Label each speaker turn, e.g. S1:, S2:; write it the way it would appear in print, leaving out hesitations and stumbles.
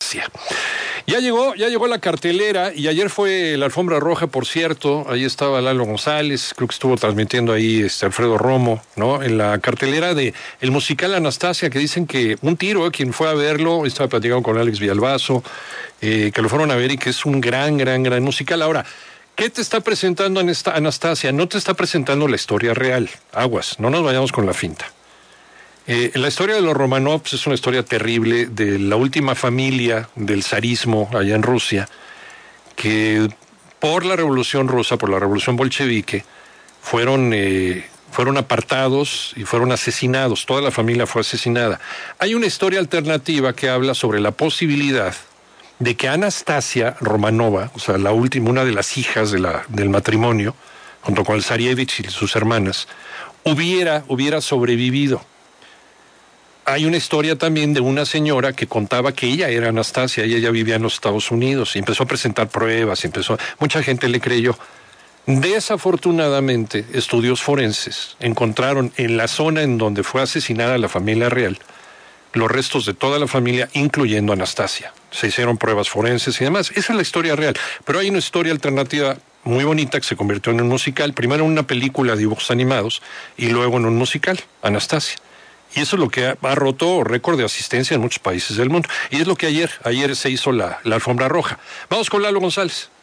S1: Anastasia. Ya llegó la cartelera y ayer fue la alfombra roja, por cierto. Ahí estaba Lalo González, creo que estuvo transmitiendo ahí Alfredo Romo, ¿no? En la cartelera de el musical Anastasia, que dicen que un tiro, quien fue a verlo, estaba platicando con Alex Villalbazo, que lo fueron a ver y que es un gran musical. Ahora, ¿qué te está presentando Anastasia? No te está presentando la historia real. Aguas, no nos vayamos con la finta. La historia de los Romanovs es una historia terrible de la última familia del zarismo allá en Rusia, que por la Revolución Rusa, por la Revolución Bolchevique, fueron apartados y fueron asesinados. Toda la familia fue asesinada. Hay una historia alternativa que habla sobre la posibilidad de que Anastasia Romanova, o sea, la última, una de las hijas del matrimonio, junto con el Zarievich y sus hermanas, hubiera sobrevivido. Hay una historia también de una señora que contaba que ella era Anastasia y ella vivía en los Estados Unidos y empezó a presentar pruebas, mucha gente le creyó. Desafortunadamente, estudios forenses encontraron en la zona en donde fue asesinada la familia real los restos de toda la familia, incluyendo Anastasia. Se hicieron pruebas forenses y demás. Esa es la historia real. Pero hay una historia alternativa muy bonita que se convirtió en un musical, primero en una película de dibujos animados y luego en un musical, Anastasia. Y eso es lo que ha roto récord de asistencia en muchos países del mundo. Y es lo que ayer se hizo la alfombra roja. Vamos con Lalo González.